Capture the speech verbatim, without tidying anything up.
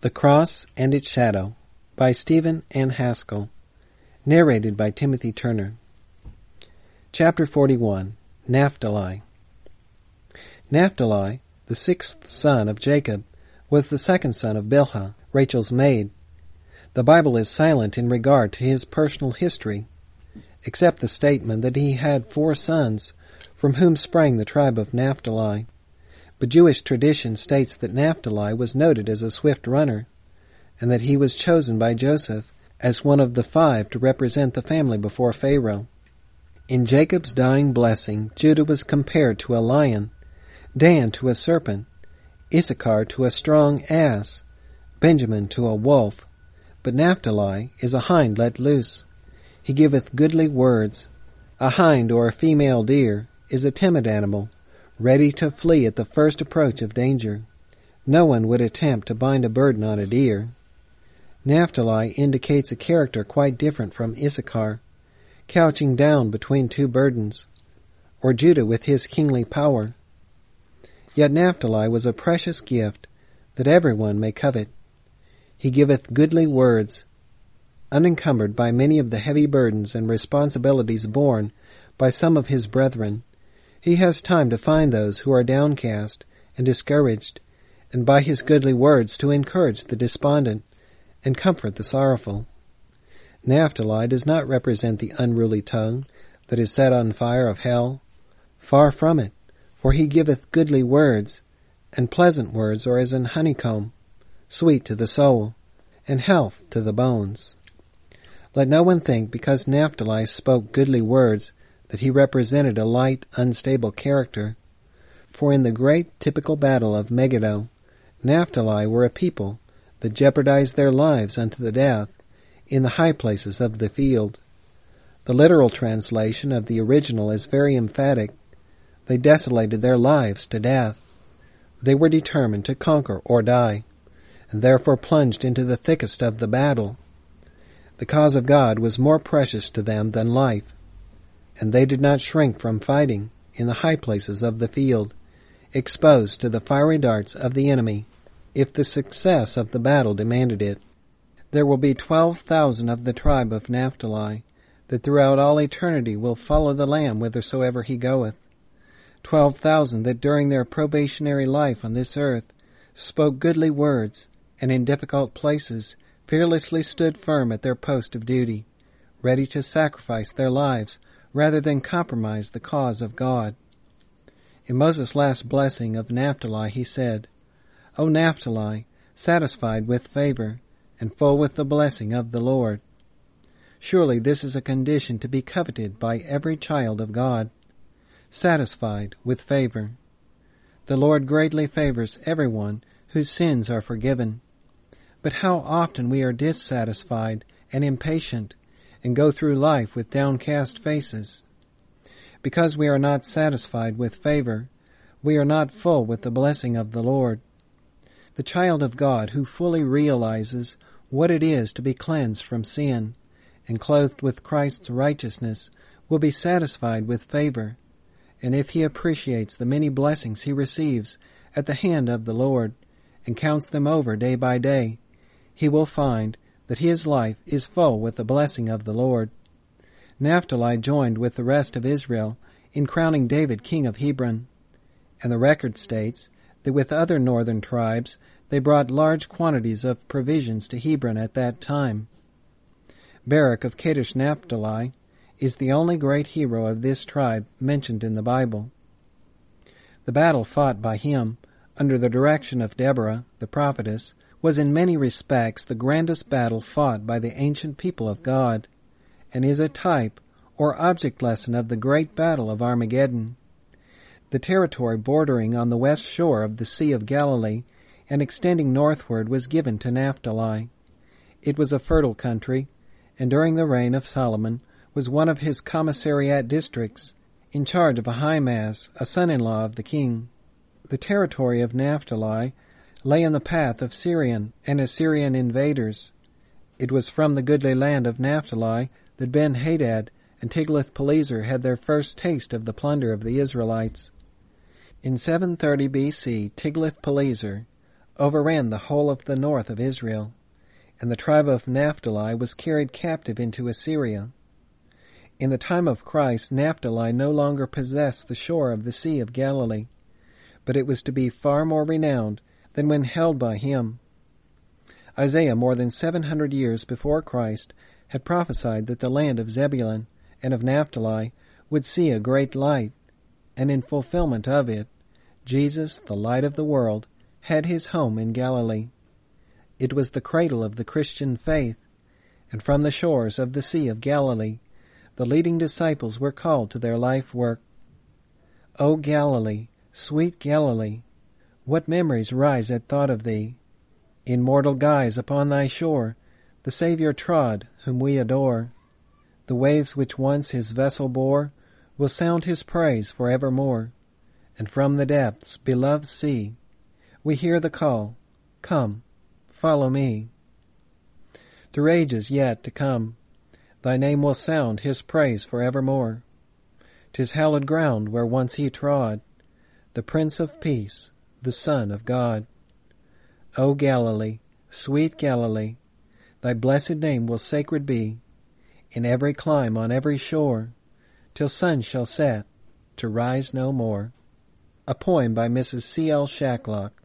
The Cross and Its Shadow by Stephen N. Haskell. Narrated by Timothy Turner. Chapter forty-one. Naphtali. Naphtali, the sixth son of Jacob, was the second son of Bilhah, Rachel's maid. The Bible is silent in regard to his personal history, except the statement that he had four sons, from whom sprang the tribe of Naphtali. But Jewish tradition states that Naphtali was noted as a swift runner, and that he was chosen by Joseph as one of the five to represent the family before Pharaoh. In Jacob's dying blessing, Judah was compared to a lion, Dan to a serpent, Issachar to a strong ass, Benjamin to a wolf. But Naphtali is a hind let loose. He giveth goodly words. A hind or a female deer is a timid animal, ready to flee at the first approach of danger. No one would attempt to bind a burden on a deer. Naphtali indicates a character quite different from Issachar, couching down between two burdens, or Judah with his kingly power. Yet Naphtali was a precious gift that everyone may covet. He giveth goodly words, unencumbered by many of the heavy burdens and responsibilities borne by some of his brethren. He has time to find those who are downcast and discouraged, and by his goodly words to encourage the despondent and comfort the sorrowful. Naphtali does not represent the unruly tongue that is set on fire of hell. Far from it, for he giveth goodly words, and pleasant words are as an honeycomb, sweet to the soul, and health to the bones. Let no one think because Naphtali spoke goodly words that he represented a light, unstable character. For in the great typical battle of Megiddo, Naphtali were a people that jeopardized their lives unto the death in the high places of the field. The literal translation of the original is very emphatic. They desolated their lives to death. They were determined to conquer or die, and therefore plunged into the thickest of the battle. The cause of God was more precious to them than life, and they did not shrink from fighting in the high places of the field, exposed to the fiery darts of the enemy, if the success of the battle demanded it. There will be twelve thousand of the tribe of Naphtali, that throughout all eternity will follow the Lamb whithersoever he goeth. Twelve thousand that during their probationary life on this earth spoke goodly words, and in difficult places fearlessly stood firm at their post of duty, ready to sacrifice their lives rather than compromise the cause of God. In Moses' last blessing of Naphtali he said, O Naphtali, satisfied with favor, and full with the blessing of the Lord. Surely this is a condition to be coveted by every child of God, satisfied with favor. The Lord greatly favors everyone whose sins are forgiven. But how often we are dissatisfied and impatient, and go through life with downcast faces. Because we are not satisfied with favor, we are not full with the blessing of the Lord. The child of God who fully realizes what it is to be cleansed from sin and clothed with Christ's righteousness will be satisfied with favor, and if he appreciates the many blessings he receives at the hand of the Lord and counts them over day by day, he will find that his life is full with the blessing of the Lord. Naphtali joined with the rest of Israel in crowning David king of Hebron, and the record states that with other northern tribes they brought large quantities of provisions to Hebron at that time. Barak of Kadesh Naphtali is the only great hero of this tribe mentioned in the Bible. The battle fought by him, under the direction of Deborah, the prophetess, was in many respects the grandest battle fought by the ancient people of God, and is a type or object lesson of the great battle of Armageddon. The territory bordering on the west shore of the Sea of Galilee and extending northward was given to Naphtali. It was a fertile country, and during the reign of Solomon was one of his commissariat districts, in charge of Ahimaaz, a son-in-law of the king. The territory of Naphtali lay in the path of Syrian and Assyrian invaders. It was from the goodly land of Naphtali that Ben-Hadad and Tiglath-Pileser had their first taste of the plunder of the Israelites. In seven thirty B C, Tiglath-Pileser, overran the whole of the north of Israel, and the tribe of Naphtali was carried captive into Assyria. In the time of Christ, Naphtali no longer possessed the shore of the Sea of Galilee, but it was to be far more renowned than when held by him. Isaiah, more than seven hundred years before Christ, had prophesied that the land of Zebulun and of Naphtali would see a great light, and in fulfillment of it, Jesus, the light of the world, had his home in Galilee. It was the cradle of the Christian faith, and from the shores of the Sea of Galilee, the leading disciples were called to their life work. O Galilee, sweet Galilee, what memories rise at thought of thee! In mortal guise upon thy shore, the Saviour trod, whom we adore. The waves which once his vessel bore will sound his praise for evermore, and from the depths, beloved sea, we hear the call, Come, follow me. Through ages yet to come, thy name will sound his praise for evermore. 'Tis hallowed ground where once he trod, the Prince of Peace, the Son of God. O Galilee, sweet Galilee, thy blessed name will sacred be, in every clime, on every shore, till sun shall set, to rise no more. A poem by Missus C L Shacklock.